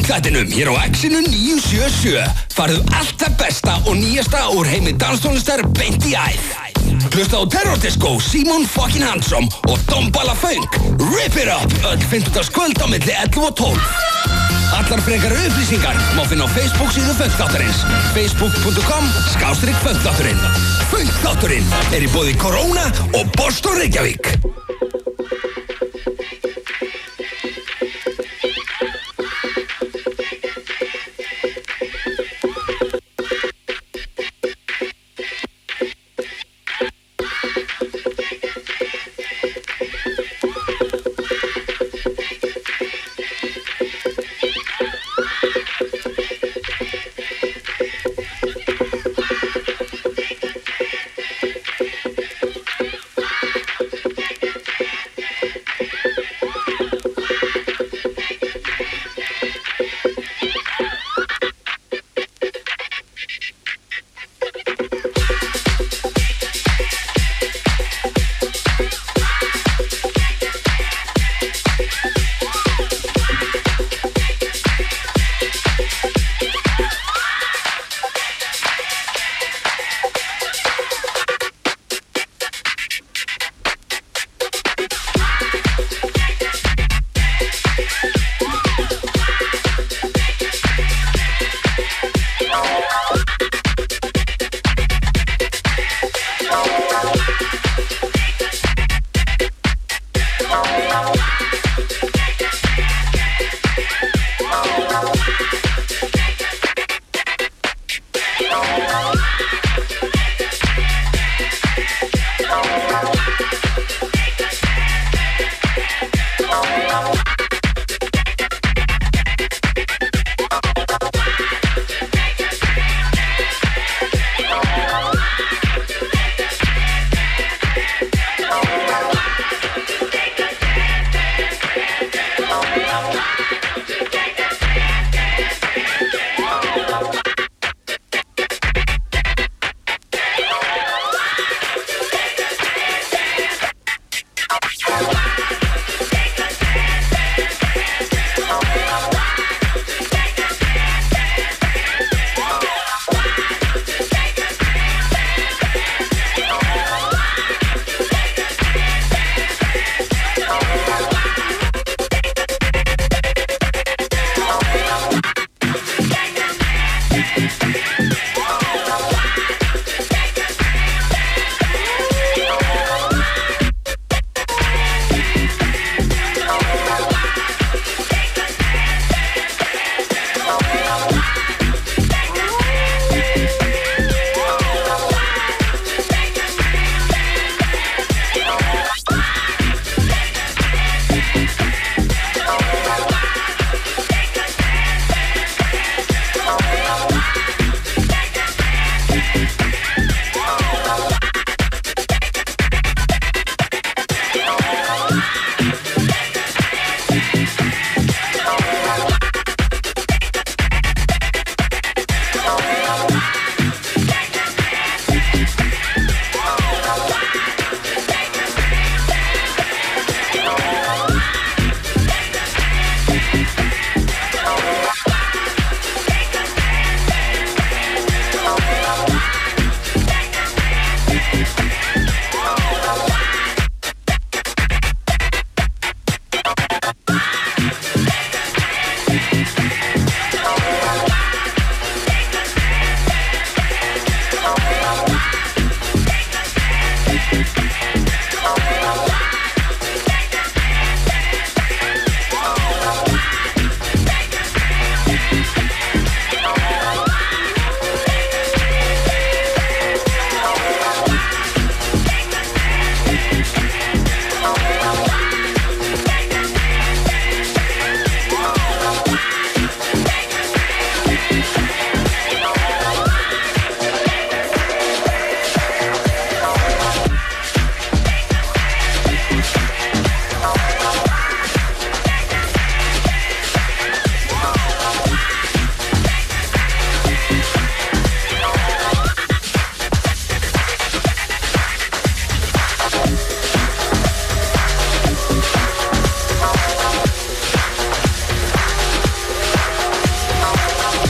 Musikþættinum hér á X-inu 977. Farðu allt það besta og nýjasta úr heimi danstónlistar beint í æð. Hlusta á Terror Disco, Simon fucking Handsome og Dombala Funk. Rip it up, öll 50. kvöld á milli 11 og 12. Allar frekari upplýsingar má finna á Facebook-síðu Funkþáttarins. facebook.com/Funkþátturinn. Funkþátturinn í boði Corona og Boston Reykjavík.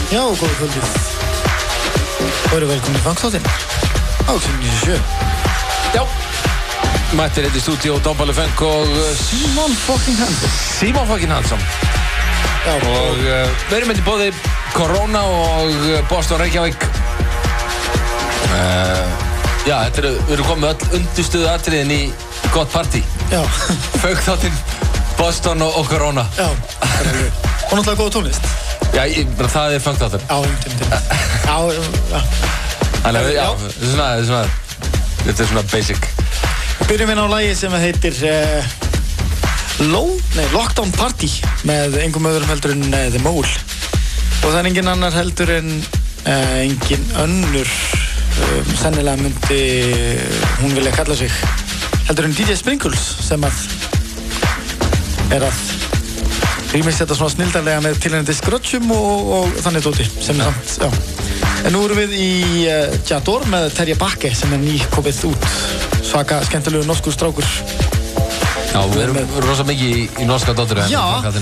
Já, góða kvöldið. Og eru velkomin í Fangþáttinn á Exxon 97. Já, mættir í stúdíó Dombali Funk og Símon fucking Hansson. Símon fucking Hansson. Já, og við erum með bóði Corona og Boston Reykjavík. Já, við erum komið öll undirstöðu atriðin í gott partí. Já. Fangþáttinn, Boston og Corona. Já, og náttúrulega góða tónlist. Já, það er Fangþáttur. Já, já. Þannig að, já, þetta er svona basic. Byrjum við á lagi sem heitir Lockdown Party með engum öðrum heldur en The Mole. Og það er engin annar heldur en engin önnur sennilega myndi hún vilja kalla sig heldur en DJ Sprinkles sem að er að rýmist þetta svona snildarlega með tilhengandi skrötsjum og þannig dóti sem er samt, já. En nú erum við í Jador með Terje Bakke sem er nýkomið út. Svaka skemmtilegu norskur strákur. Já, við erum rosa mikið í norska dóttur. Já.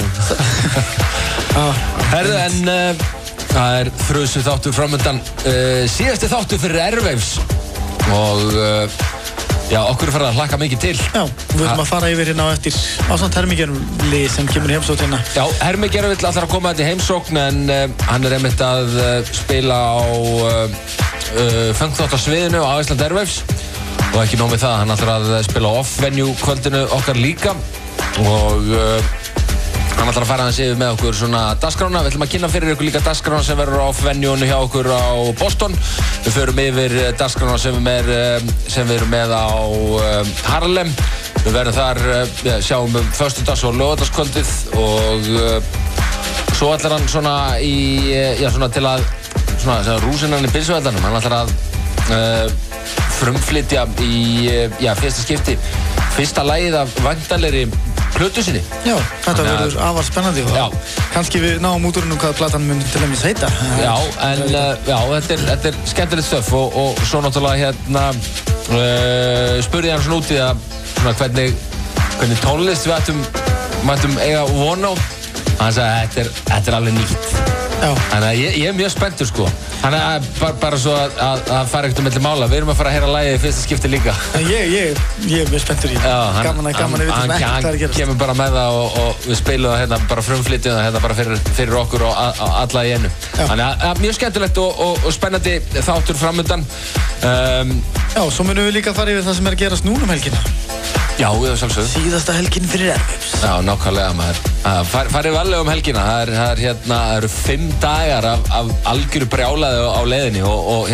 Herðu, en það er þrjusu þáttur framundan. Síðasti þáttur fyrir Airwaves og já, okkur er farið að hlakka mikið til. Já, við ætlum að fara yfir hérna á eftir ásamt Hermigerli sem kemur í heimsókn hérna. Já, Hermiger vill allar að koma þetta í heimsókn en hann er einmitt að spila á Fangþáttasviðinu á Iceland Airwaves og ekki nóg með það, hann ætlar að spila á off-venue kvöldinu okkar líka og hann ætlar að fara aðeins yfir með okkur svona dagskrána. Við ætlum að kynna fyrir ykkur líka dagskrána sem verður á off-venue-unu hjá okkur á Boston. Við förum yfir dagskrána sem við erum með á Harlem. Við verðum þar, sjáum föstudags- og laugardagskvöldið og svo ætlar hann svona svona til að rúsina hann í pilsuveldanum. Hann ætlar að frumflytja í fyrsta skipti fyrsta lagið af væntanlegri plötu sinni. Já, þetta verður afar spennandi og kannski við náum út úr hvað platan mun til dæmis heita. Já, en þetta er skemmtilegt stöf og svo náttúrulega spurði hann svona út í það svona hvernig tónlist við mættum eiga von á. Hann sagði þetta er alveg nýtt. Já. Þannig að ég er mjög spenntur sko. Þannig að bara svo að fara ekkert milli mála. Við erum að fara að heyra lagið í fyrsta skipti líka. Ég er mjög spenntur í það. Gaman að við veitum ekki hvað er að gerast. Hann kemur bara með það og við spilum það hérna, bara frumflytjum það hérna bara fyrir okkur og alla í einu. Þannig að mjög skemmtilegt og spennandi þáttur framundan. Já, svo munum við líka fara yfir það sem er að gerast núna helgina. Já, við sjálfsögðu. Síðasta helgin fyrir Airwaves. Já, nákvæmlega maður. Farið varlega helgina. Það eru 5 dagar af algjöru brjálaði á leiðinni og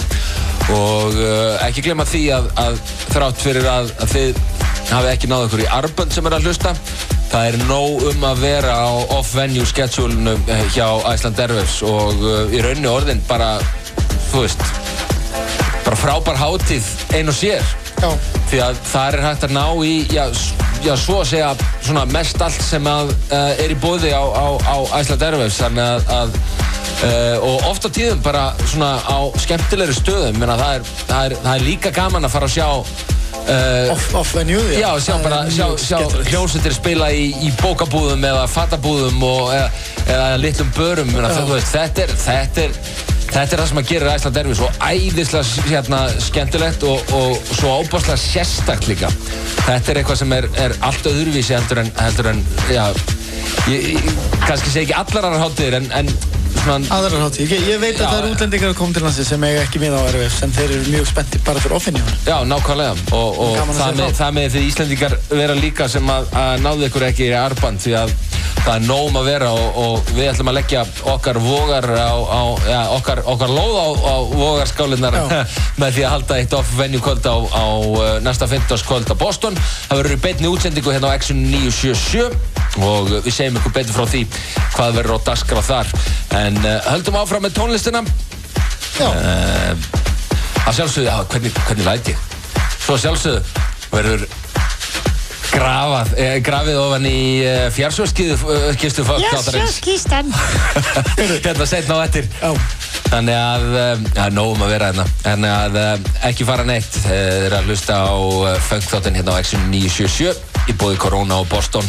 ekki glemma því að þrátt fyrir að þið hafið ekki náð ykkur í armbönd sem er að hlusta. Það er nóg að vera á off-venue schedule-unu hjá Iceland Airwaves og í rauninni orðin bara, þú veist, bara frábær hátíð ein og sér. Já. Því að það er hægt að ná í, svo að segja, svona mest allt sem er í boði á Iceland Airwaves. Þannig að og oft á tíðum bara svona á skemmtilegri stöðum. Menna, það er líka gaman að fara að sjá off-venue, já, sjá hljómsveitir spila í bókabúðum eða fatabúðum eða litlum börum. Menna, þú veist, þetta er það sem að gera Iceland Airwaves og æðislega skemmtilegt og svo óbáslega sérstakt líka. Þetta er eitthvað sem er allt öðruvísi heldur en kannski segi ekki allar aðrar hátíðir en svona aðrar hátíðir. Ég veit að það eru útlendingar að koma til landsins sem eiga ekki með á Airwaves en þeir eru mjög spenntir bara fyrir off-venue. Já, nákvæmlega og það með því Íslendingar vera líka sem að náðu ykkur ekki í armband því að það er nóg að vera og við ætlum að leggja okkar vogar okkar lóð á vogarskálinnar með því að halda eitt off-venue kvöld á næsta 15. kvöld á Boston. Það verður í beinni útsendingu hérna á Exxon 977 og við segjum ykkur betur frá því hvað verður á dagskrá þar. En höldum áfram með tónlistina. Já. Að sjálfsögðu, hvernig læt ég? Svo sjálfsögðu verður grafið ofan í fjársjóðskistu fólktátarins. Fjársjóðskistan. Hérna seinna á eftir. Já. Þannig að það er nóg að vera hérna. Þannig að ekki fara neitt. Þið eru að hlusta á Fangþáttinn hérna á Exxon 977 í boði Corona og Boston.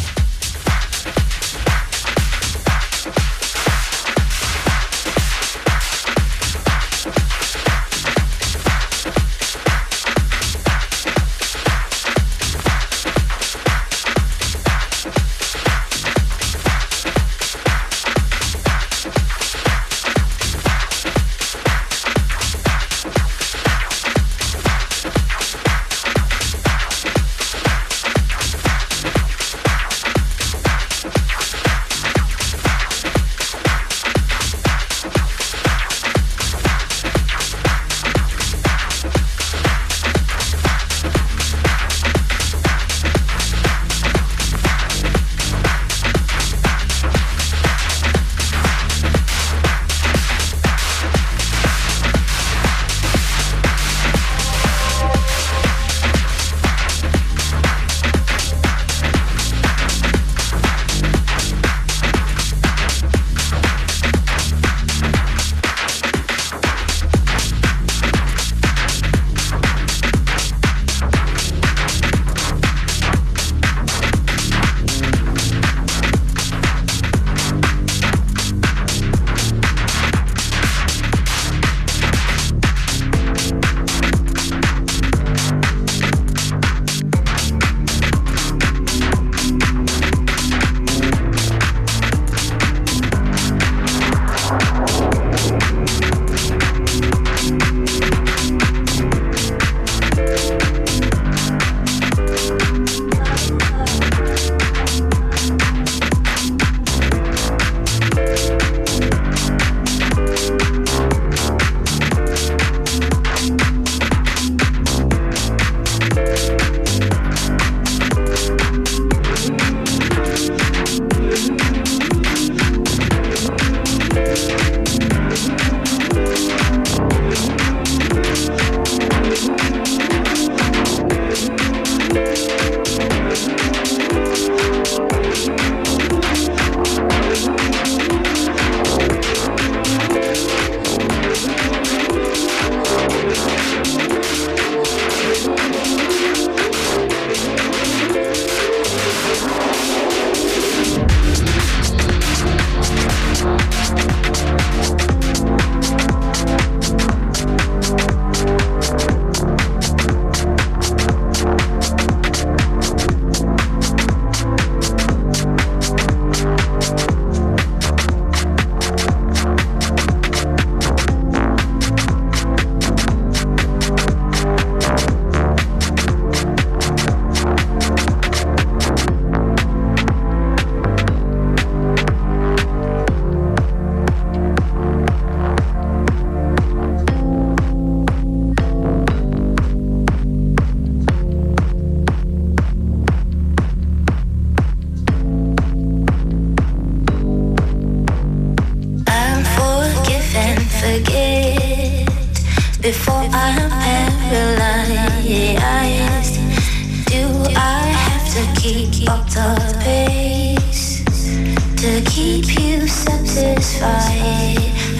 the pace to keep you satisfied.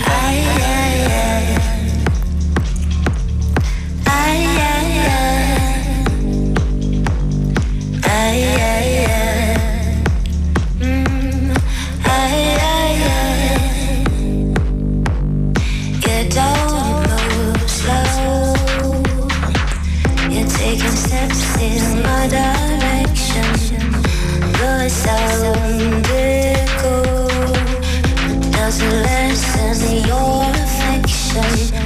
You don't move slow. You're taking steps in my direction. You're cylindrical. Doesn't lessen your affection.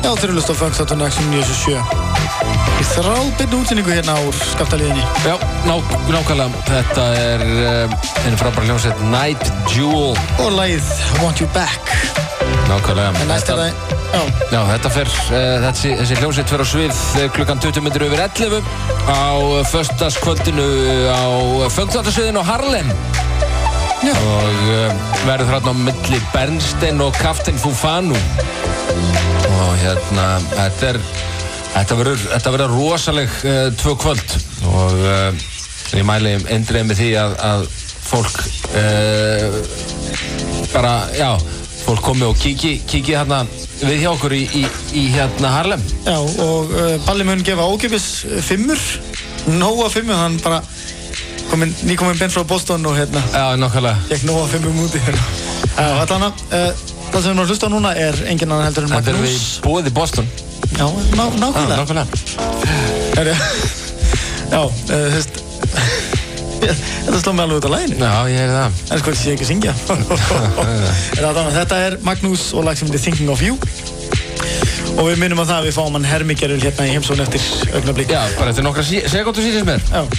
Já, þeir eru hlust á Funkþáttinn XM 977. Í þráðbyrnu útsendingu hérna úr Skaftaliðinni. Já, nákvæmlega. Þetta er einu frábæra hljómsveit Night Jewel. Og lagið Want You Back. Nákvæmlega. En næst er það, Já, þetta fer, þessi hljómsveit fer á svið klukkan 11:20 á föstudagskvöldinu á Funkþáttasviðinu á Harlem. Já. Og verður þarna á milli Bernstein og Captain Fufanu. Og hérna, þetta verður rosaleg 2 kvöld og ég mæli eindregið með því að fólk bara, já, fólk komi og kíki hérna við hjá okkur í hérna Harlem. Já, og Balli mun gefa ókeypis 5, Nóa 5, hann bara nýkominn beint frá Boston og hérna. Já, nákvæmlega. Gekk Nóa 5 úti hérna. Já, allan það sem við erum að hlusta á núna er engin annan heldur en Magnús. Þetta er við búið í Boston. Já, nákvæmlega. Nákvæmlega. Já, þú veist, þetta sló mig alveg út á laginu. Já, ég er það. En sko, ég sé ekki að syngja. Þetta er Magnús og lag sem heitir Thinking of You. Og við minnum á það að við fáum hann Hermigerul hérna í heimsókn eftir augnablik. Já, bara eftir nokkra sekúndur síðan með. Já.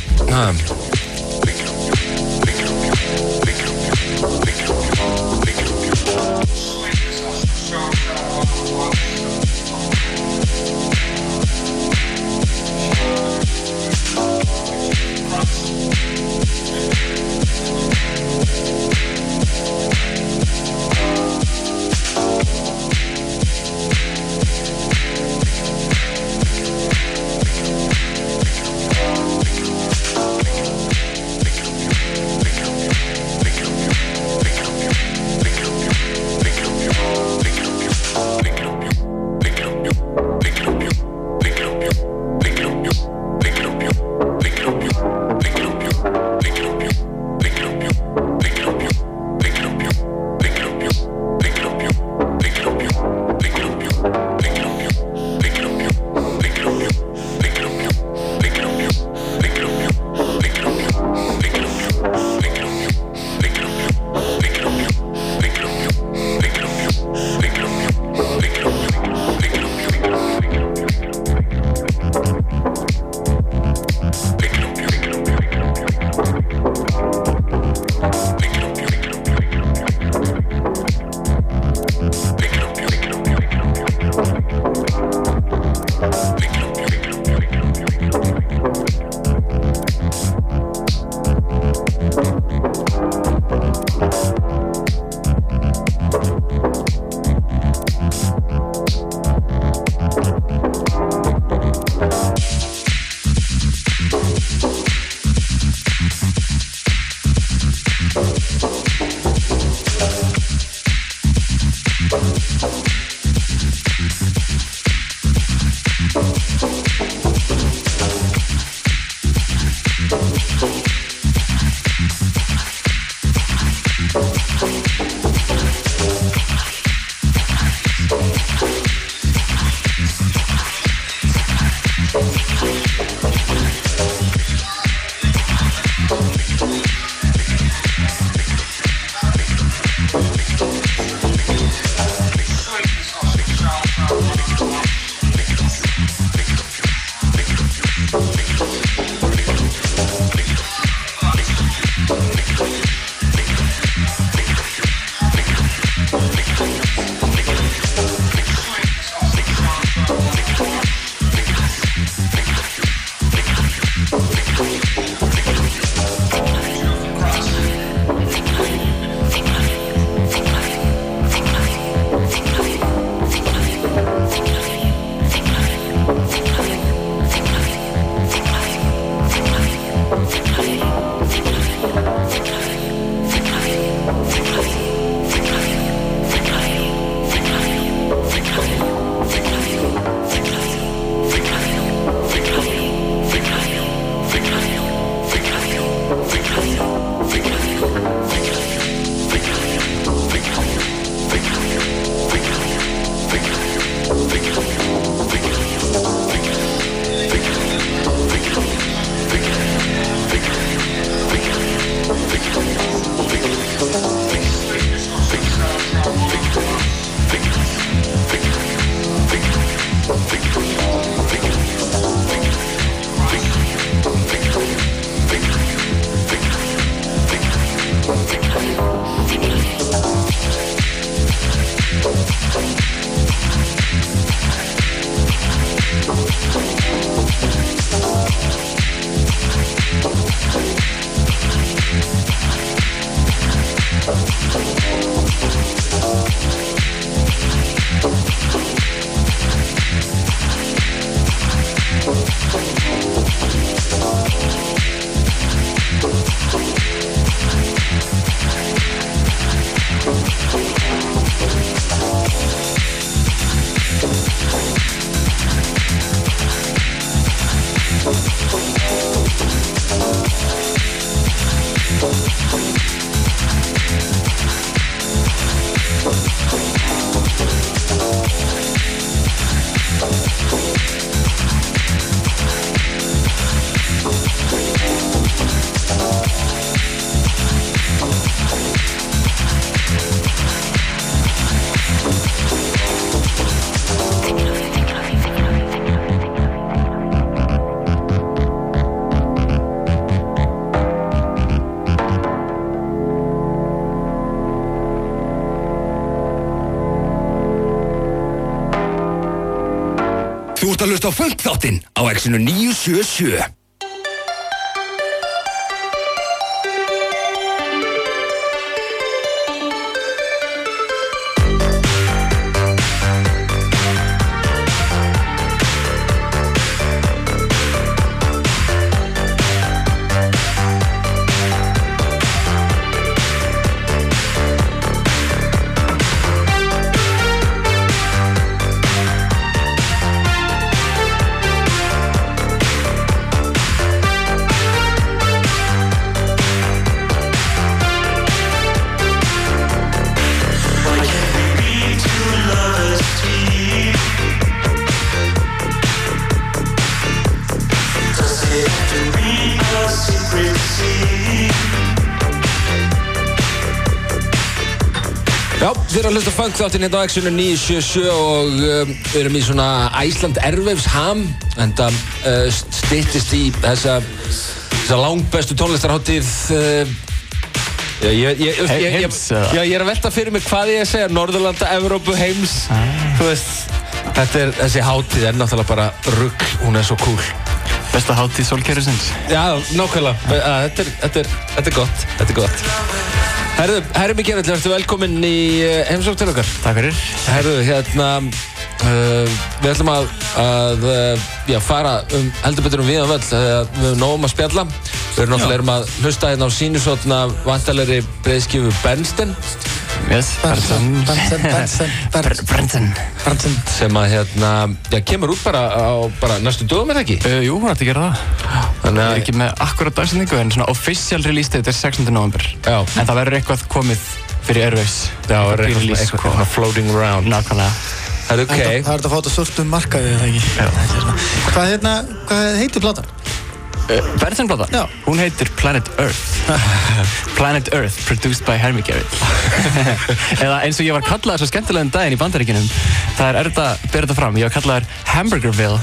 Þú ert að hlusta á Funk-þáttinn á Exinu 977. Já, við erum að hlusta Funk-þáttinn hérna á Exinu 977 og við erum í svona Iceland Airwaves ham en það styttist í þessa langbestu tónlistarhátíð heims ég er að velta fyrir mig hvað ég að segja Norðurlanda, Evrópu, heims þú veist, þessi hátíð er náttúrulega bara rugl, hún er svo cool besta hátíð sólkerfisins. Já, nákvæmlega, þetta er gott Herru Mikael, ertu velkominn í heimsókn til okkar. Takk fyrir. Herru, við ætlum að fara heldur betur víðan völl. Við höfum nógum að spjalla. Við erum náttúrulega að hlusta hérna á sínusotna vantalegri breiðskífu Bernstein. Yes, Bernstein. Sem að kemur út bara næstu dögum, er það ekki? Jú, hún ætti að gera það. Þannig að ég er ekki með akkurat dagsendingu en svona official release date er 16. november. Já. En það verður eitthvað komið fyrir Airwaves. Já, það verður eitthvað floating around. Nákvæmlega. Það er ok. Það er þetta að fá þetta svörtum markaði, eða ekki? Já. Hvað heitir platan? Bernstein-plata? Já. Hún heitir Planet Earth. Planet Earth, produced by Hermie Garrett. Eða eins og ég var kallaður svo skemmtilega daginn í Bandaríkjunum. Það er erfitt að bera þetta fram. Ég var kallaður Hamburgerville.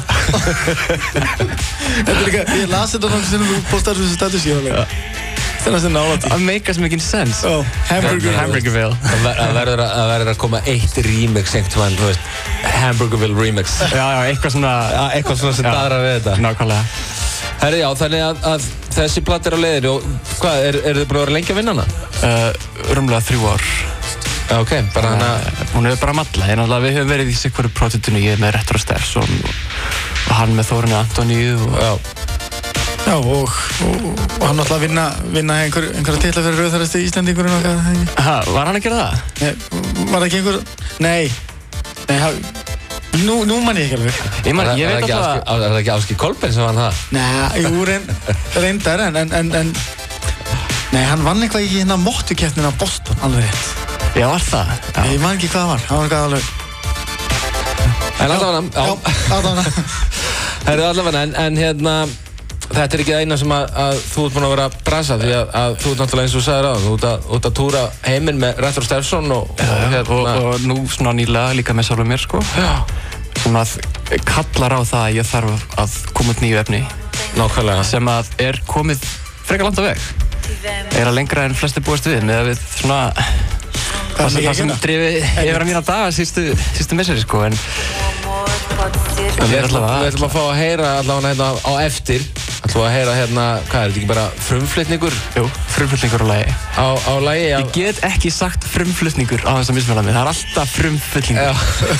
Þetta er líka, ég las þetta náttúrulega sem þú postar þessu status í álega. Það er næstu nálætti. Það make mikinn sens. Hamburgerville. Það verður að koma eitt remix einhvern veginn, þú veist, Hamburgerville remix. Já, eitthvað svona sem daðrar við þetta. Nákvæmlega. Herri, já, þannig að þessi platt er á leiðinu og hvað, er þið búin að vera lengi að vinna hana? Rúmlega 3 ár. Já, ok, bara hana... Hún hefur bara malla, við höfum verið í sikvaru projektinu, ég með Retro Stefson og hann með Þórunni Antoníu og... Já, og hann ætlaði að vinna einhverja titla fyrir rauðhærasti Íslendingurinn og eitthvað. Var hann að gera það? Nei, var það ekki einhver... Nei, nú man ég ekki alveg. Ég veit alltaf að... Er það ekki Ásgeir Kolbeinn sem vann það? Nei, jú, reyndar, en... Nei, hann vann eitthvað í hérna mottukeppnina á Boston, alveg rétt. Já, var það? Ég man ekki hvað það var, eitthvað alveg... En allavega, Herðu allavega, en þetta er ekki það eina sem að þú ert búin að vera að brasa því að þú ert náttúrulega eins og þú sagðir á þú ert að túra heiminn með Retro Stefson og nú svona nýlega líka með sjálfur mér sko sem að kallar á það að ég þarf að koma út nýju efni nákvæmlega sem að er komið frekar langt á veg er að lengra en flestir búast við með að við svona það sem drifi yfir að mína daga sístu misseri sko en við ætlum að fá að heyra allavega hérna á eftir ætlum að heyra hérna, hvað er þetta ekki bara frumflutningur? Jú, frumflutningur á lagi á lagi, já Ég get ekki sagt frumflutningur á þess að mismæla mig, það er alltaf frumflutningur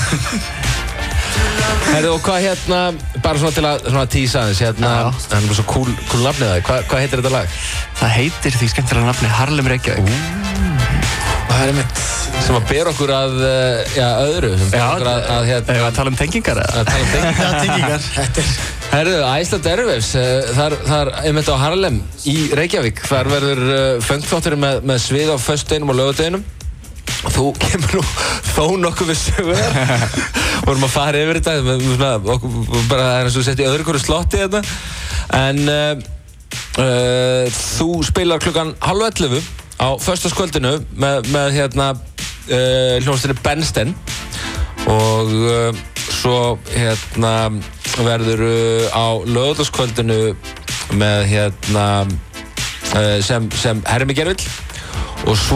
Herðu, og hvað bara svona til að tísa aðeins það er svo cool nafnið það, hvað heitir þetta lag? Það heitir því skemmtilega nafni Harlem Reykjavík Það er mitt sem að bera okkur að öðru að tala um tengingar tengingar Herðu, Iceland Airwaves það er einmitt á Harlem í Reykjavík þar verður Funk-þátturinn með svið á föstudeginum og laugardeginum og þú kemur nú þó nokkuð við sögur vorum að fara yfir þetta bara eins og sett í öðru hverju slotti þetta en þú spilar klukkan 10:30 á föstudagskvöldinu með hljómsveitinni Bernstein og svo verður á laugardagskvöldinu með sem Hermie Garrett og svo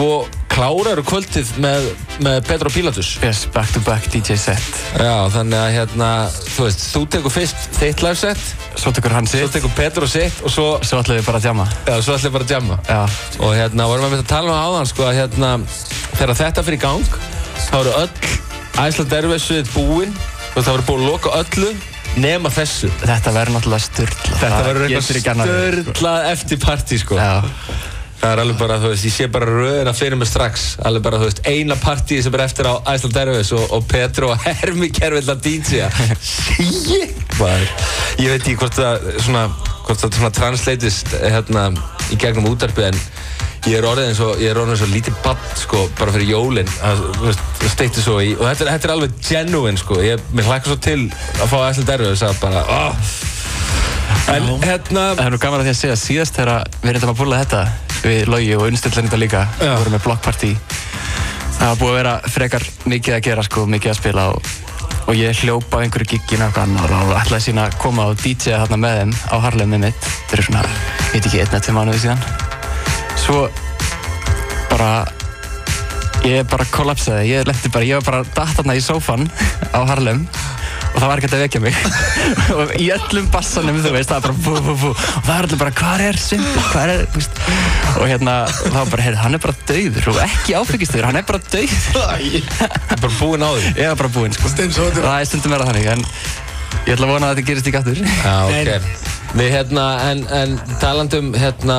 klárar kvöldið með Pedro Pilatus. Yes, back to back DJ set. Já, þannig að þú veist, þú tekur fyrst þitt live set, svo tekur hann sitt, svo tekur Pedro sitt og svo ætlum við bara að jamma. Já, svo ætlum við bara að jamma. Já. Og vorum við að tala áðan, sko, að þegar þetta fyrir í gang, þá eru öll Iceland Airways-svið búin, og það voru búin að loka öllu nema þessu. Þetta verður náttúrulega sturlað. Þetta verður eitthvað sturlað eftir partí, sko. Já. Það alveg bara, þú veist, ég sé bara röðina fyrir mig strax. Alveg bara, þú veist, eina partí sem eftir á Iceland Airways og Pedro og Hermiker vill að DJ-a. Shit, maður. Ég veit ekki hvort það translatist í gegnum útvarpið, en ég er orðin svo lítið barn, sko, bara fyrir jólin. Það steikti svo í, og þetta er alveg genuine, sko. Mér hlakkar svo til að fá Iceland Airways að bara, En Það er nú gaman að því að segja, síðast þegar við reyndum að búla þetta, við Logi og Unnstillin þetta líka, við vorum með blokkpartí. Það var búið að vera frekar mikið að gera, sko, mikið að spila og ég hljópa á einhverju giggin og ætlaði sína að koma og DJ-a þarna með þeim á Harlemið mitt. Þetta eru svona, veit ekki, 1-2 mánuði síðan. Svo bara, ég bara kollapsaði, ég var bara datt þarna í sófan á Harlem og það var ekkert að vekja mig og í öllum bassanum, þú veist, það var bara bú og það var allir bara, hvað er Simbi, hvað er, þú veist og það var bara, heyrðu, hann er bara dauður og ekki áfengistur, hann er bara dauður bara búinn á því? Ég var bara búinn, sko. Það er stundum verið þannig, en ég ætla að vona að þetta gerist ekki aftur. Já, ok. Við en talandum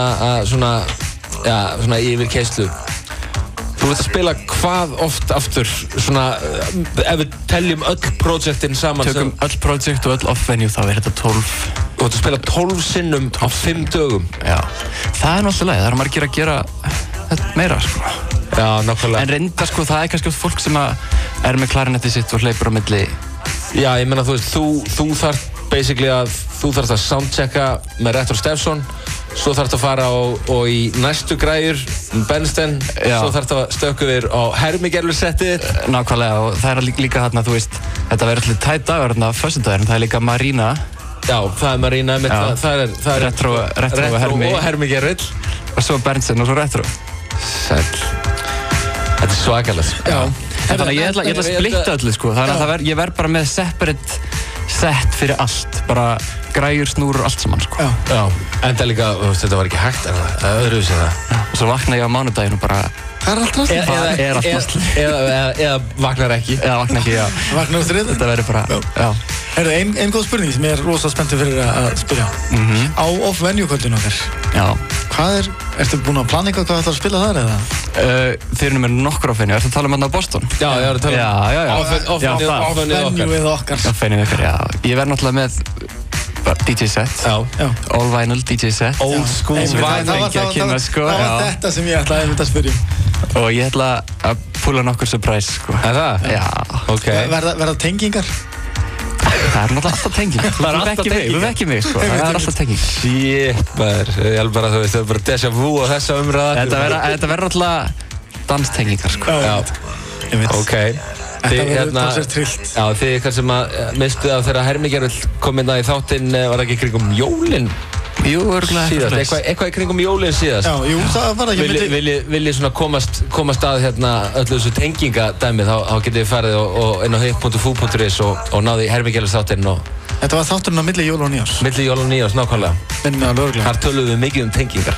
svona yfir keislu. Þú ert að spila hvað oft aftur, svona, ef við teljum öll projektin saman? Tökum öll projekt og öll off-venue, þá er þetta 12. Þú ert að spila 12 sinnum á 5 dögum? Já. Það er náttúrulega leið, það er margir að gera meira, sko. Já, nákvæmlega. En reynda, sko, það er kannski fólk sem er með klarinettið sitt og hleypur á milli. Já, ég meina, þú veist, þú þarf basically þú þarfst að soundchecka með Retro Steffson, svo þarfst að fara og í næstu græjur Bernstein, svo þarfst að stökka yfir á Hermigerlu-settið. Nákvæmlega, og það er líka þarna, þú veist, þetta verður allir tætt dagur þarna föstudagurinn, það er líka Marina. Já, það er Marina, það er Retro og Hermigerl. Og svo Bernstein og svo Retro. Sæll. Þetta er svakalegt. Já. Þannig að ég ætla að splitta öllu, sko, þannig að ég verð bara með separate set fyrir allt, bara græjur, snúrur, allt saman, sko. Já. En það líka, þetta var ekki hægt, en það öðruvísi það. Og svo vakna ég á mánudaginn og bara, það er allt rastlið. Það er allt rastlið. Eða vaknar ekki. Eða vaknar ekki, já. Vaknar á þriðið? Þetta verður bara, já. Herðu, ein góð spurning sem ég er rosa spenntur fyrir að spyrja. Á off-venue-kvöldinu okkar. Já. Ertu búinn að plana eitthvað hvað ætlar að spila þar, eða? Þið erum með nokkur off-venue. Ertu að tala um þarna á Boston? Já, ég er að tala um off-venue-ið okkar. Off-venue-ið okkar, já. Ég verð náttúrulega með DJ set. Já. All vinyl DJ set. Old school vinyl. Það var þetta sem ég ætlaði að spyrja. Og ég ætla að púla nokkur surprise, sko. Er það? Já. Ok. Verða tengingar? Það er náttúrulega alltaf tenging. Það er alltaf tenging. Þú vekki mig, sko. Það er alltaf tenging. Shit, maður. Ég held bara, þú veist, það er bara déjà vu á þessa umræða. Þetta verður alltaf danstengingar, sko. Já. Ok. Þetta verður talsvert trillt. Já, þið ykkar sem að mistuð af þegar Hermigerl kom inn í þáttinn, var það ekki kringum jólin? Jú, örgulega. Síðast, eitthvað í kringum jólin síðast. Já, jú, það var ekki milli. Viljið svona komast að öllu þessu tengingadæmi, þá getið þið farið inn á hip.fu.is og náði Hermigerls þáttinn og... Þetta var þátturinn á milli jól og nýjárs. Milli jól og nýjárs, nákvæmlega. Minna alveg örgulega. Þar töluðum við mikið tengingar.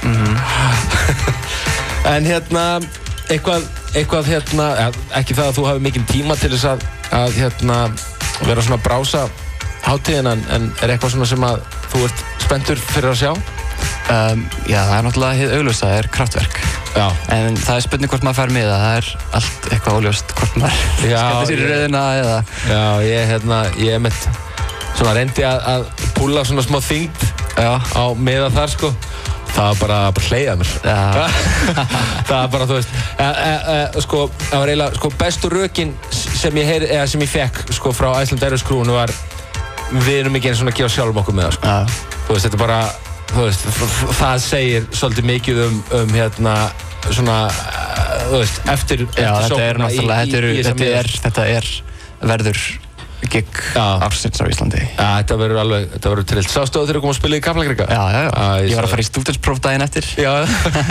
En eitthvað ekki það að þú hafi mikinn tíma til þess að vera svona brása hátíðin, en er eitthvað svona sem að þú ert spenntur fyrir að sjá? Já, það er náttúrulega hið augljósa, það er Kraftwerk. Já. En það er spurning hvort maður fær miða, það er allt eitthvað óljóst hvort maður skemmtir sér í rauðina eða... Já, ég mitt svona reyndi að púla svona smá þyngd á miða þar, sko. Það var bara hleyjað mér. Það var bara, þú veist, sko, það var eiginlega, sko, bestu rökin sem ég fekk, sko, frá Iceland Airways krúinu var við erum ekki eins og að gefa sjálfum okkur með það, sko. Þú veist, þetta er bara, þú veist, það segir svolítið mikið svona, þú veist, eftir þetta er náttúrulega, þetta verður gig ársins á Íslandi. Já, þetta verður trillt. Sástu þegar þú kom að spila í Kaplakrika? Já. Ég var að fara í stúdentspróf daginn eftir. Já.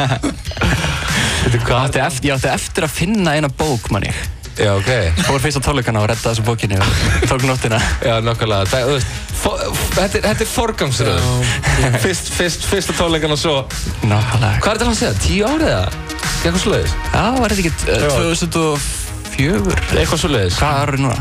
Ég átti eftir að finna eina bók, manni. Já, ok. Fór fyrst á tónleikana og reddaði þessu bókinni og tók nóttina. Já, nákvæmlega. Þetta er forgangsröð. Fyrst á tónleikana og svo. Nákvæmlega. Hvað er þetta að segja? 10 árið eða? Eitthvað svoleiðis? Já, var þetta ekki 2004? Eitthvað svoleiðis. Hvað árið núna?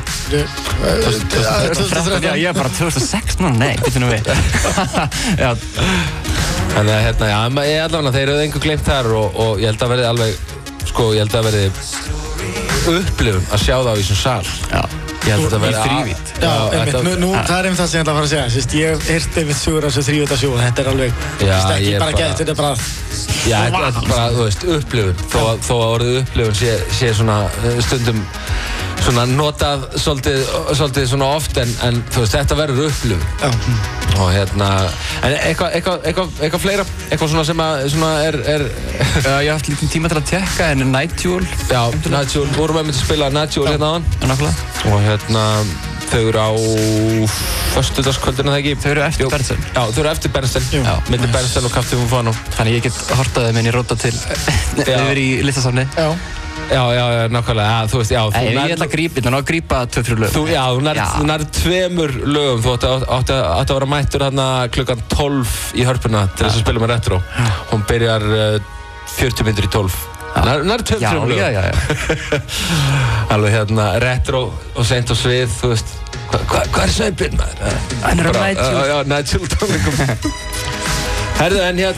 2013. Já, ég er bara 2006 núna. Nei, þetta nú við. Já. Þannig að ég allavega, þeir eru einhver gleymt þar og ég held að verði alveg, ég held að verði upplifun að sjá það á í þessum sal. Já. Ég held að þetta verði þrývít. Já, einmitt, það er einmitt það sem ég ætla að fara að segja. Ég hef heyrt einmitt sögur af þessu þrývíta sjó og þetta er alveg, ekki bara gett, þetta er bara... Já, þetta er bara, þú veist, upplifun. Þó að orðið upplifun sé svona stundum svona notað svolítið svona oft en þú veist, þetta verður upplifun. Já. Og en eitthvað fleira, eitthvað svona sem að er... Ég haf haft lítinn tíma til að tekka en Night Jewel. Já, Night Jewel, vorum við að spila Night Jewel hérna áðan. Nákvæmlega. Og þau eru á föstudagskvöldinu, það ekki? Þau eru eftir Bernstein. Já, þau eru eftir Bernstein. Milli Bernstein og Café Fufano. Þannig ég get hortað þeim inn í róta til yfir í Listasafni. Já, nákvæmlega, þú veist, já. Ég ætla að grípa 2-3 lög. Já, þú nærð 2 lögum, þú átti að vera mættur hérna klukkan 12 í hörpuna til þess að spila með retro. Hún byrjar 40 mínútur í 12. Nærð 2-3 lögum. Já. Alveg retro og seint á svið, þú veist, hvað er sveipinn, maður? Hann er á Night Jewel. Já, Night Jewel tónleikum. Herðu,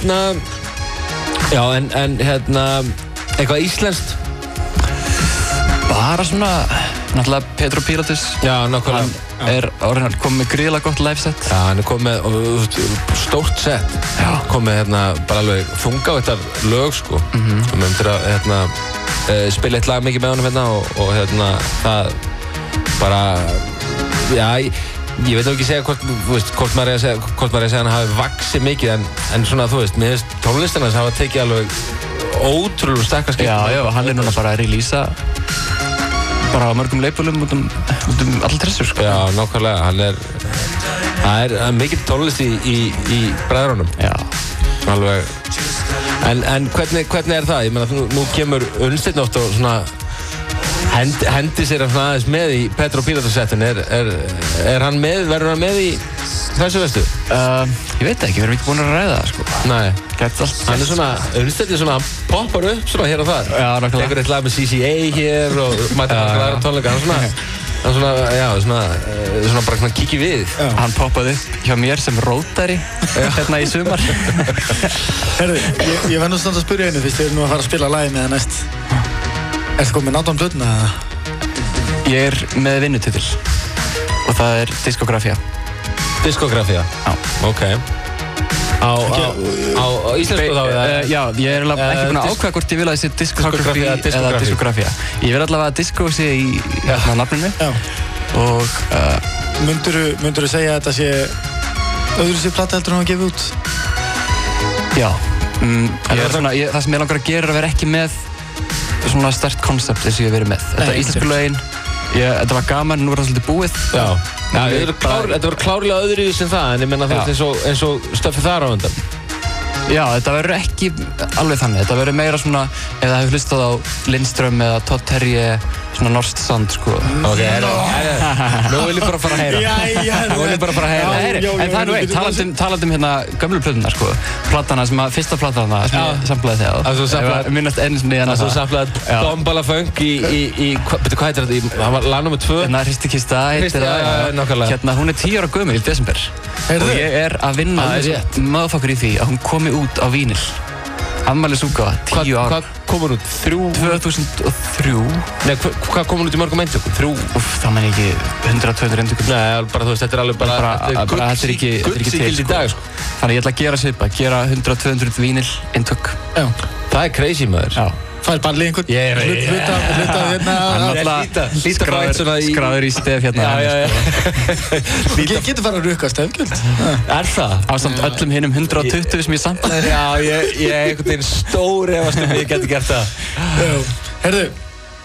en eitthvað íslenskt? Bara svona, náttúrulega Petro Pílatus. Já, nákvæmlega. Hann er komið með gríðarlega gott live-set. Já, hann er komið með stórt set. Já. Komið bara alveg þunga á þetta lög, sko. Og við myndir að spila eitt lag mikið með honum og það bara, já, ég veit ekki segja hvort maður er að segja hann hafi vaxið mikið en svona, þú veist, mér finnst tónlistina þess að hafa tekið alveg ótrúlega sterkar skiptum. Já, hann er núna bara að releasa bara á mörgum labelum út allar tressur, sko. Já, nákvæmlega, það er mikið tónlist í bræðrunum. Já. Alveg. En hvernig er það? Ég meina, nú kemur Unnsteinn oft og svona hendi sér aðeins með í Petro Pílatus-settun. Er hann með, verður hann með í þessu vestu? Ég veit ekki, við erum ekki búin að ræða það, sko. Nei. Hann er svona, Unnsteinn er svona, poppar upp svona hér og þar. Já, nákvæmlega. Tekur eitt lag með CCA hér og mætir hann aðra tónleika. Hann svona bara svona kikið við. Hann poppaði upp hjá mér sem rótari hérna í sumar. Herðu, ég verður svona að spyrja einu fyrst þið eru nú að fara að spila lagi með það næst. Ertu komið með náttúrulega blöðna eða? Ég er með vinnutitil og það er Diskografía. Diskografía? Já. Ok. Á íslensku þá eða? Já, ég er alveg ekki búinn að ákveða hvort ég vil að það sé Diskografía eða Diskografía. Ég vil allavega að Disco sé í nafninu. Já. Og Myndirðu segja að þetta sé öðru sér plata heldur en að gefa út? Já. Það sem ég langar að gera er að vera ekki með svona sterkt koncept eins og ég hef verið með. Þetta er íslensku lögin. Þetta var gaman, nú er það svolítið búið. Já. Þetta var klárlega öðruvísi en það, en ég menna það eins og stöffið þar á undan. Já, þetta verður ekki alveg þannig. Þetta verður meira svona, ef það hefur hlustað á Lindström eða Todd Terje, svona norskt sound, sko. Ok, nú vil ég bara fara að heyra. Nú vil ég bara fara að heyra. En það er nú eitt, talandi hérna gömlu plötuna, sko. Platana fyrsta platana sem ég samplaði þegar. Minnast einu sinni hérna. Þú samplaði Dombala Funk í, betur hvað heitir þetta? Það var lag nr. 2. Hérna Hristikista heitir það. Hérna, hún er 10 ára gömul í desember. Og ég er að vinna motherfucker í því að hún komi út á vínil. Afmælisútgáfa, 10 ára. Hvað kom hún út? 2003. Nei, hvað kom hún út í mörgum eintökum? 3? Það menn ekki 100-200 eintökum. Nei, bara þú veist, þetta er alveg bara þetta er ekki til, í dag, sko. Þannig ég ætla að gera svipað, gera 100-200 vínil eintök. Já. Það er crazy, maður. Já. Það er bara einhvern hluta hérna. Hann er alltaf skráður í stef hérna. Já. Ég getur fara að rukka stefgjöld. Er það? Ásamt öllum hinum 120 sem ég samplaði. Já, ég er einhvern veginn stór efast ég geti gert það. Herðu,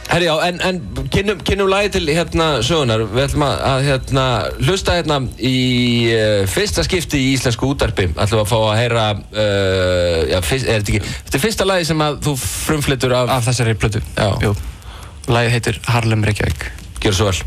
Herri, já, en kynnum lagi til sögunar. Við ætlum að hlusta í fyrsta skipti í íslensku útvarpi. Ætlum að fá að heyra, þetta fyrsta lagi sem að þú frumflytur af þessari plötu. Já. Jú. Lagið heitir Harlem Reykjavík. Gjörðu svo vel.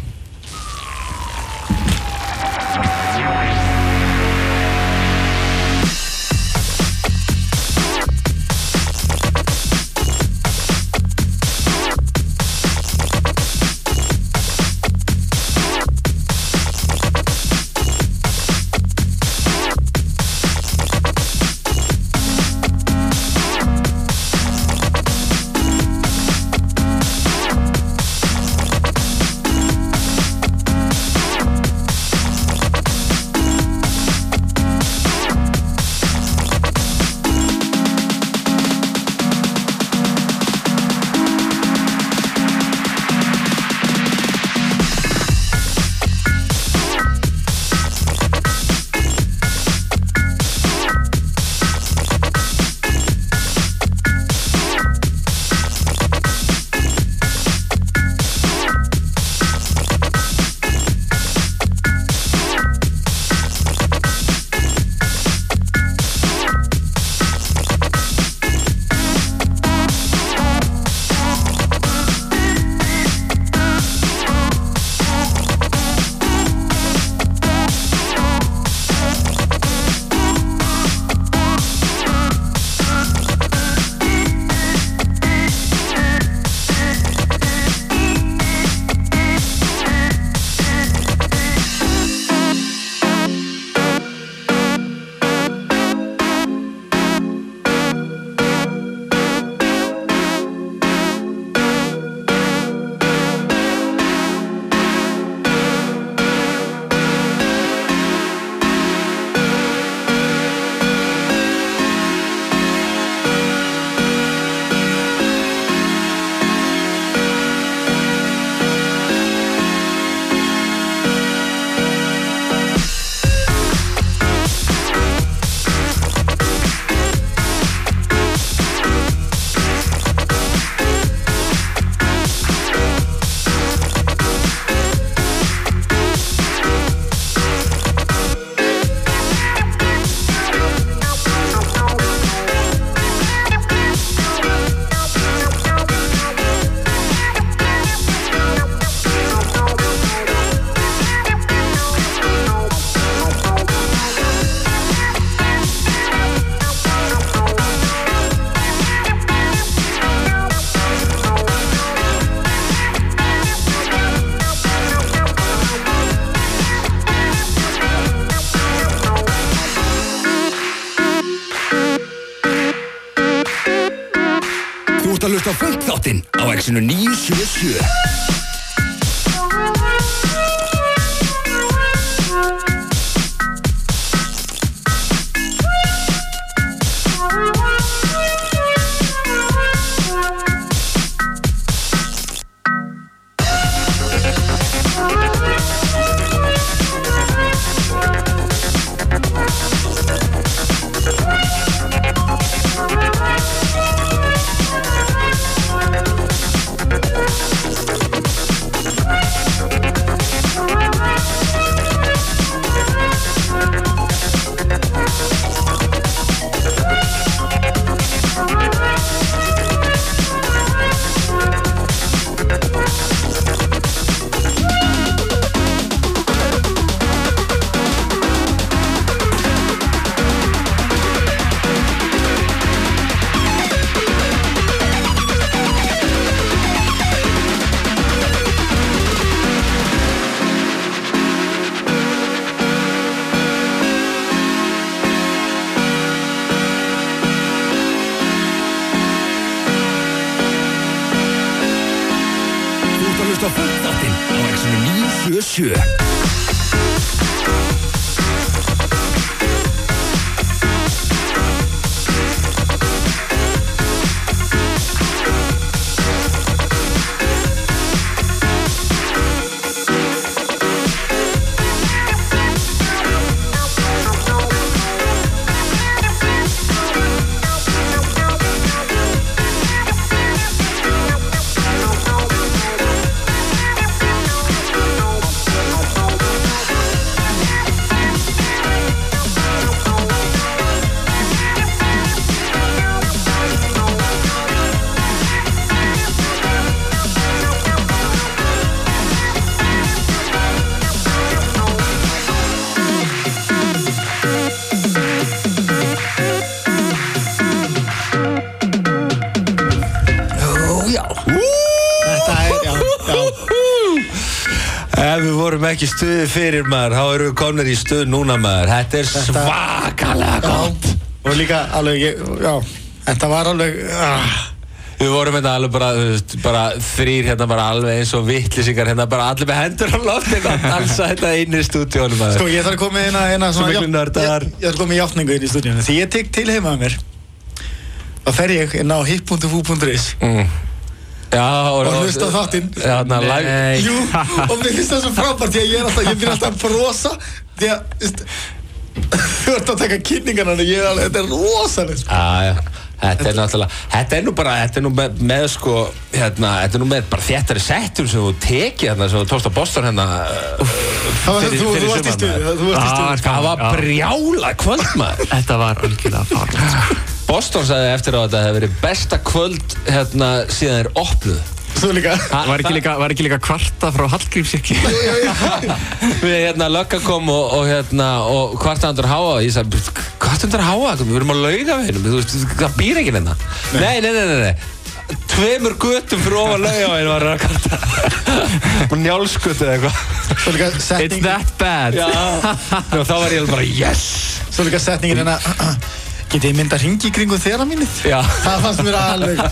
ert að hlusta á Funkþáttinn á Exinu 977. Funkþáttinn á Exinu 977. Ef við vorum ekki í stuði fyrir maður, þá erum við komnir í stuð núna maður. Þetta svakalega gott. Og líka alveg, já, þetta var alveg, Við vorum hérna alveg bara þrír hérna bara alveg eins og vitlýsingar hérna bara allir með hendur á loftinu að dansa þetta inn í stúdíónu maður. Sko, ég þarf að koma með eina svona, miklu nördar. Ég þarf að koma með játningu inn í stúdíónu. Því ég tek til heima að mér, þá fer ég inn á hip.fu.is og hlusta á þáttinn. Jú, og mér finnst það svo frábært því að ég byrja alltaf að brosa því að, þú ert að taka kynningarna og ég alveg, þetta er rosalega sko. Já. Þetta er náttúrulega, þetta er nú með sko, hérna, þetta er nú með bara þéttari settum sem þú tekið hérna, sem þú tókst á Boston hérna Þú varst í stuði, Það var brjála kvöld maður. Þetta var algjörlega fáránlegt. Boston sagði eftir á að þetta hefði verið besta kvöld hérna síðan þeir opnuðu. Svo líka. Var ekki líka kvarta frá Hallgrímskirkju? Við hérna lögga kom og kvarta undir háa og ég sagði, kvarta undir háa? Við erum á Laugaveginum, þú veist, það býr ekki hérna. Nei. 2 götum fyrir ofan Laugaveginum var að kvarta. Og Njálsgötu eða eitthvað. Svo líka setning. It's that bad. Já, og þá var ég bara, yes! Svo líka setningin hérna, getið ég mynda hringi í kringu þeirra mínið? Já. Það fannst mér alveg.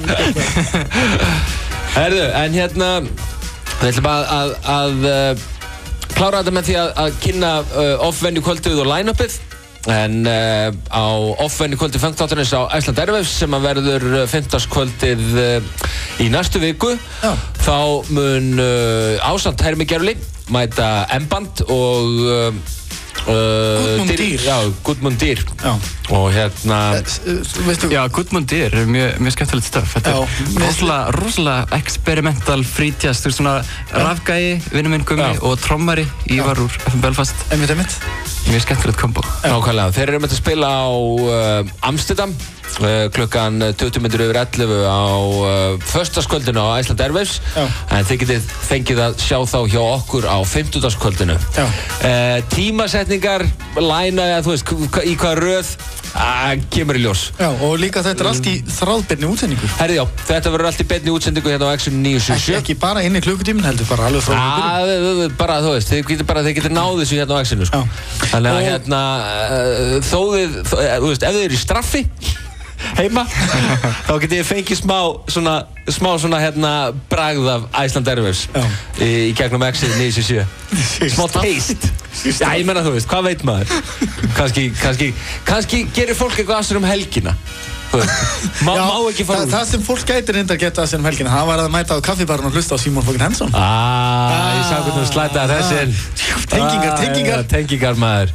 Herðu, en hérna, við ætlum að klára þetta með því að kynna off-venue kvöldið og line-upið. En á off-venue kvöldið fangtáturins á Iceland Airwaves sem að verður 15. kvöldið í næstu viku. Já. Þá mun ásamt Hermi Gerli mæta M-band og Gudmundur. Já, Gudmundur. Já. Og hérna veistu, Já, Gudmundur er mjög skemmtilegt stöf. Þetta er rosalega experimental free jazz. Þú veist svona rafgæi, vinur minn Gummi og trommari Ívar úr FM Belfast. Einmitt. Mjög skemmtilegt kombo. Nákvæmlega, þeir eru með að spila á Amsterdam klukkan 20:11 á föstudagskvöldinu á Iceland Airwaves. En þið getið fengið að sjá þá hjá okkur á fimmtudagskvöldinu. Tímasetningar, læna, þú veist, í hvaða röð kemur í ljós. Já, og líka þetta er allt í þráðbeinni útsendingu. Herri, já, þetta verður allt í beinni útsendingu hérna á Exxon 977. Ekki bara inn í klukkutíminn heldur, bara alveg frá byrjun. Bara, þú veist, þið getið náð þessu hérna á Exxonu, sko. Þannig að hérna, þú veist, ef þið eru í straffi heima, þá getið ég fengið smá svona hérna bragð af Iceland Airwaves í gegnum Exxon 977. Smá taste. Já, ég menna, þú veist, hvað veit maður? Kannski gerir fólk eitthvað af sér helgina. Má ekki fara út. Það sem fólk gæti reyndar geta af sér helgina, það var að mæta á kaffibarinn og hlusta á Símon Fokkin Hansson. Ég sá hvernig þú slætaði þessin. Tengingar maður.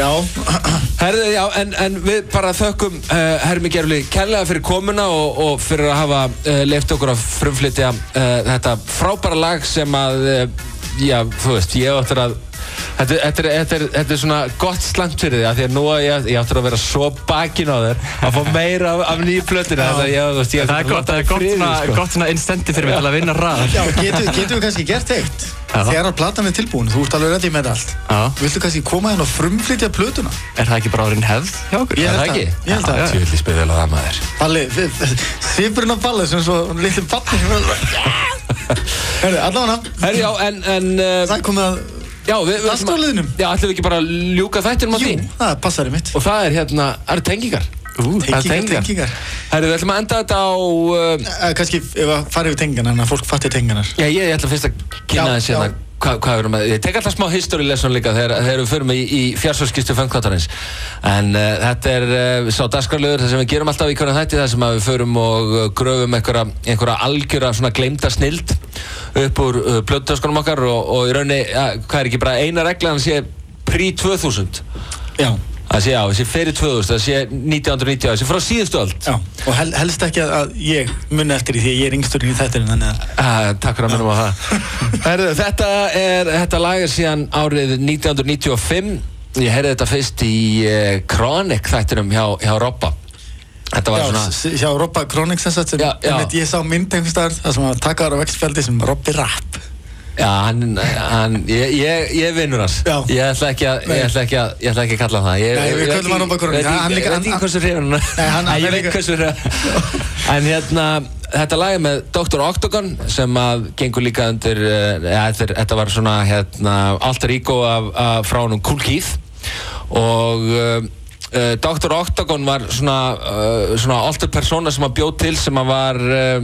Herðu, já, en við bara þökkum Hermi Gerli kærlega fyrir komuna og fyrir að hafa leyft okkur að frumflytja þetta frábæra lag sem að, já, þú veist, ég áttur að Þetta er svona gott slangt fyrir því að því að nú ég áttur að vera svo bakinn á þér að fá meira af nýju plötinu. Það er gott svona incentive fyrir mig til að vinna ræðar. Já, getum við kannski gert eitt. Þegar platan er tilbúin, þú ert alveg ready með allt. Viltu kannski koma hérna og frumflytja plötuna? Er það ekki bara orðin hefð hjá okkur? Ég held það. Tjóðli spil vel á það maður. Palli, svipurinn á Palli sem svo litlu barni. Allavega. Herri, já, en það komið að dagskrárliðnum. Já, ætlum við ekki bara að ljúka þættinum á því? Jú, það passar í mitt. Og það er hérna, það eru tengingar. Tengingar. Herri, við ætlum að enda þetta á kannski ef að fara yfir tengingarna, en að fólk fatti tengingarnar. Já, ég ætla fyrst að kynna þessi hérna hvað við erum með. Ég tek alltaf smá history lesson líka þegar við förum í fjársvörskistu fangkvartarins. En þetta er sá dagskrárliður þar sem við gerum alltaf í hvernig þætti þar sem við förum og gröfum einhverja algjöra svona gleymda snilld upp úr plötutöskunum okkar og í rauninni, hvað er ekki bara eina reglan sé pre-2000. Já. Það sé fyrir 2000, það sé 1990, það sé frá síðustu öld. Já, og helst ekki að ég munni eftir því að ég er yngsturinn í þættinum, þannig að... Takk fyrir að minnum á það. Þetta lag er síðan árið 1995. Ég heyrði þetta fyrst í Chronic þættinum hjá Robba. Þetta var svona... Hjá Robba Chronic sem sagt, ég sá mynd einhvers staðar, það sem var takaðar á vextspjaldi sem Robbi Rapp. Já, ég vinnur hans. Já. Ég ætla ekki að kalla hann það. Nei, við köllum hann Róbakóróni. Ég veit ekki hversu hrifinn hann. Nei, ég veit hversu hrifinn. En þetta lag með Dr. Octagon sem að gengur líka undir, þetta var svona alter ego frá honum Kool Keith og Dr. Octagon var svona alter persóna sem að bjóð til sem að var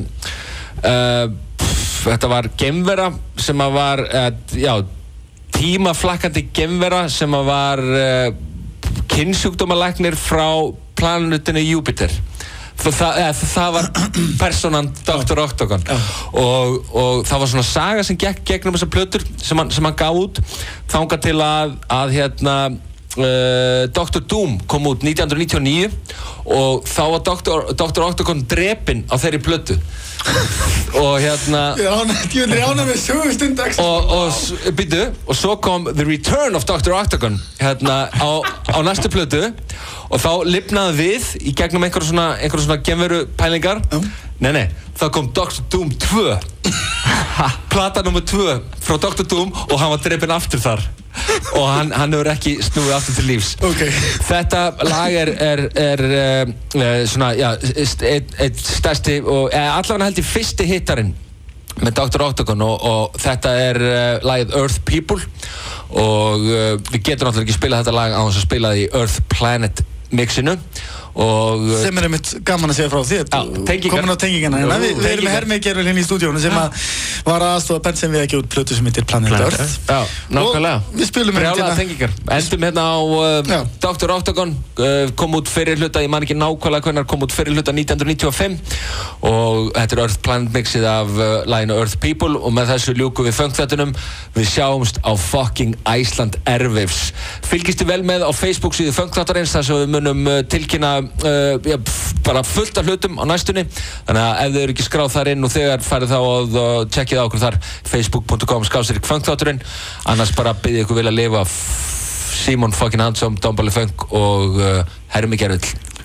þetta var geimvera sem að var tímaflakkandi geimvera sem að var kynnsjúkdómalæknir frá planetinu Júpíter. Það var persónan Dr. Octagon og það var svona saga sem gekk gegnum þessar plötur sem hann gaf út þangað til að Dr. Doom kom út 1999 og þá var Dr. Octagon drepinn á þeirri plötu og ég vil rána með sögustund og svo kom The Return of Dr. Octagon á næstu plötu og þá lifnaði við í gegnum einhver svona geimveru pælingar. Nei, þá kom Dr. Doom 2 plata nummer 2 frá Dr. Doom og hann var drepinn aftur þar og hann hefur ekki snúið aftur til lífs. Þetta lag er svona, eitt stærsti og allavega held ég fyrsti hittarinn með Dr. Octagon og þetta lagið Earth People og við getum náttúrulega ekki spilað þetta lag á þess að spila það í Earth Planet mixinu sem einmitt gaman að segja frá því komin á tengingana hérna. Við erum með Hermíkjærul hérna í stúdíónu sem var aðstofa band sem við ekki út plötu sem heitir Planet Earth. Já, nákvæmlega. Við spilum brjálaðar tengingar. Endum hérna á Dr. Octagon kom út fyrir hluta, ég man ekki nákvæmlega hvernig kom út fyrir hluta 1995 og þetta Earth Planet mixið af laginu Earth People og með þessu ljúkum við funkþættinum. Við sjáumst á fucking Iceland Airwaves. Fylgist þið vel með á Facebook síðu funkþáttarins þar sem við munum tilkynna bara fullt af hlutum á næstunni þannig að ef þið eru ekki skráð þar inn og þegar farið þá og tjekkið á okkur þar facebook.com/funkþátturinn annars bara byggði ykkur vilja að lifa Simon fucking Handsome, Dombali Funk og Hermíkjærul.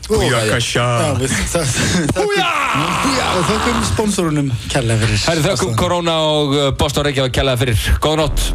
Þökkum sponsorunum kærlega fyrir. Þökkum Corona og Boston Reykjavík kærlega fyrir. Góða nótt.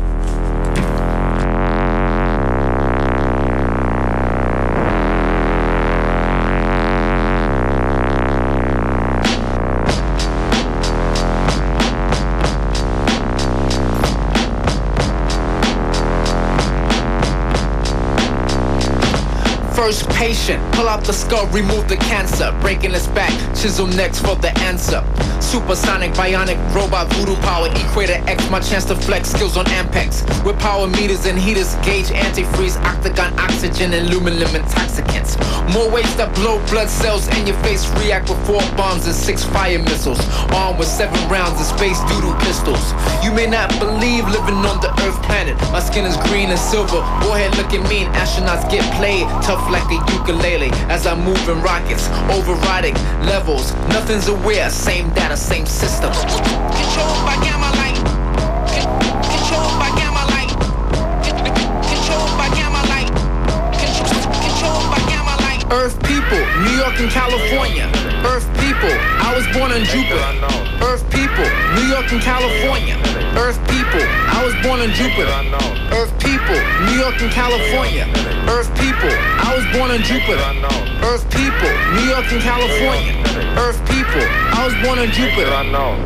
First patient, pull out the skull, remove the cancer. Breaking its back, chisel next for the answer. Supersonic, bionic, robot, voodoo power. Equator X, my chance to flex skills on Ampex. With power meters and heaters, gauge antifreeze, octagon, oxygen, and aluminum intoxicants. More waves that blow blood cells in your face. React with 4 bombs and 6 fire missiles. Armed with 7 rounds of space doodoo pistols. You may not believe living on the Earth planet. My skin is green and silver. Warhead looking mean, astronauts get played. Tough like a ukulele as I move in rockets, overriding levels. Nothing's aware, same data, same system. Controlled by gamma light. Controlled by gamma light. Controlled by gamma light. Controlled by gamma light. Earth people, New York and California. Earth people, I was born on Jupiter. Earth people, New York and California. Earth people, I was born on Jupiter. Earth people, New York and California. Earth people, I was born on Jupiter. Earth people, New York and California. Earth people, I was born on Jupiter.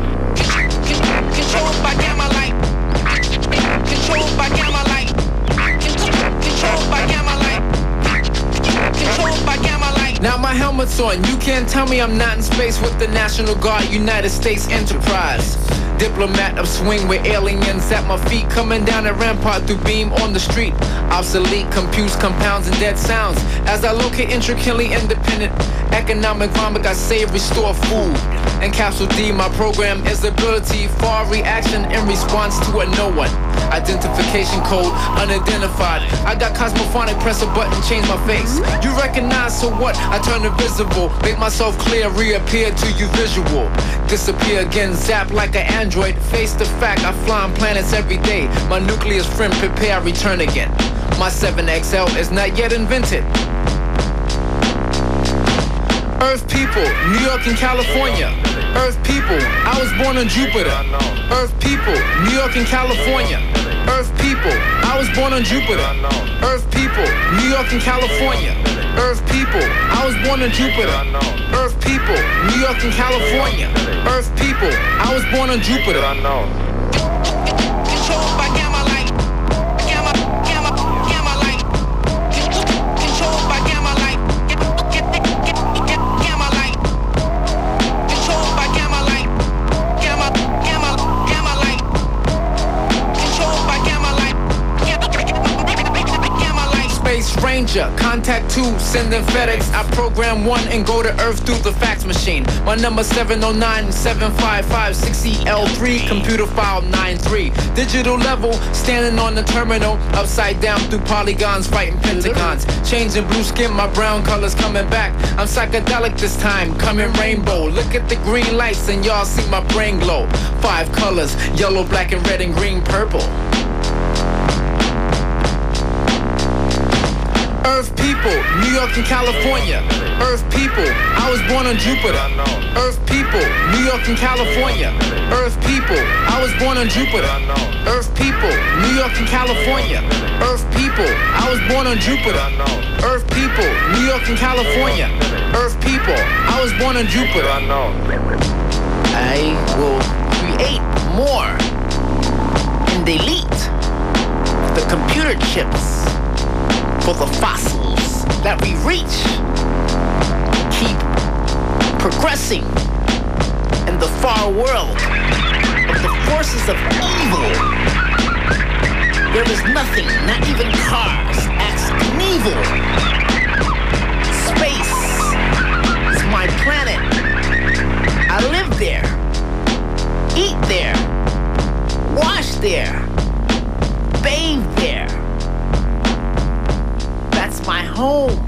Controlled by gamma light. Controlled by gamma light. Controlled by gamma light. Controlled by gamma light. Now my helmet's on, you can't tell me I'm not in space with the National Guard, United States Enterprise. Diplomat of swing with aliens at my feet, coming down a rampart through beam on the street. Obsolete, computes, compounds, and dead sounds. As I locate intricately independent economic vomit, I save, restore food. And Capsule D, my program is ability for reaction in response to a no one. Identification code, unidentified. I got cosmophonic, press a button, change my face. You recognize, so what? I turn invisible, make myself clear, reappear to you visual. Disappear again, zap like an android. Face the fact, I fly on planets every day. My nucleus friend, prepare, return again. My 7XL is not yet invented. Earth people, New York and California. Earth people, I was born on Jupiter. Earth people, New York and California. Earth people, I was born on Jupiter. Earth people, New York and California. Earth people, I was born on Jupiter. Earth people, New York and California. Earth people, I was born on Jupiter. Controlled by gamma light. Gamma light. Controlled by gamma light. Gamma light. Controlled by gamma light. Gamma light. Controlled by gamma light. Gamma light. Space Ranger, contact 2, sending FedEx. I program 1 and go to Earth through the fax machine. My number 709-755-6EL3, computer file 93. Digital level, standing on the terminal, upside down through polygons, fighting pentagons. Changing blue skin, my brown colors coming back. I'm psychedelic this time, coming rainbow. Look at the green lights and y'all see my brain glow. 5 colors, yellow, black, and red, and green, purple. Earth people, New York and California. Earth people, I was born on Jupiter. Earth people, New York and California. Earth people, I was born on Jupiter. Earth people, New York and California. Earth people, I was born on Jupiter. Earth people, New York and California. Earth people, I was born on Jupiter. I will create more and delete the computer chips for the fossils that we reach. Keep progressing in the far world of the forces of evil. There is nothing, not even cars, acts evil. Space is my planet. I live there, eat there, wash there, bathe there. That's my home.